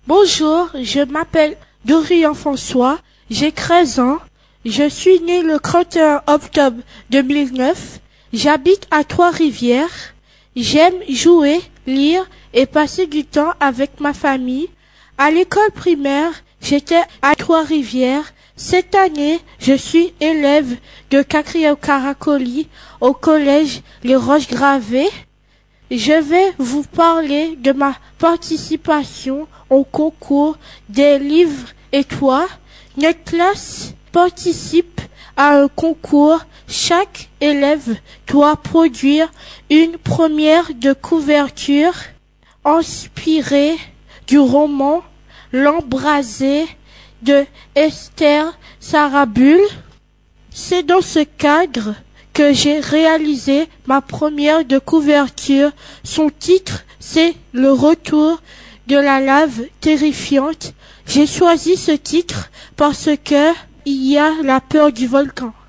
Bonjour, je m'appelle Dorian François, j'ai 13 ans, je suis né le 31 octobre 2009, j'habite à Trois-Rivières, j'aime jouer, lire et passer du temps avec ma famille. À l'école primaire, j'étais à Trois-Rivières. Cette année, je suis élève de quatrième Caracoli au collège Les Roches Gravées. Je vais vous parler de ma participation au concours des livres et toi. Notre classe participe à un concours. Chaque élève doit produire une première de couverture inspirée du roman L'Embrasé de Esther Sarabul. C'est dans ce cadre que j'ai réalisé ma première de couverture. Son titre, c'est Le retour de la lave terrifiante. J'ai choisi ce titre parce que il y a la peur du volcan.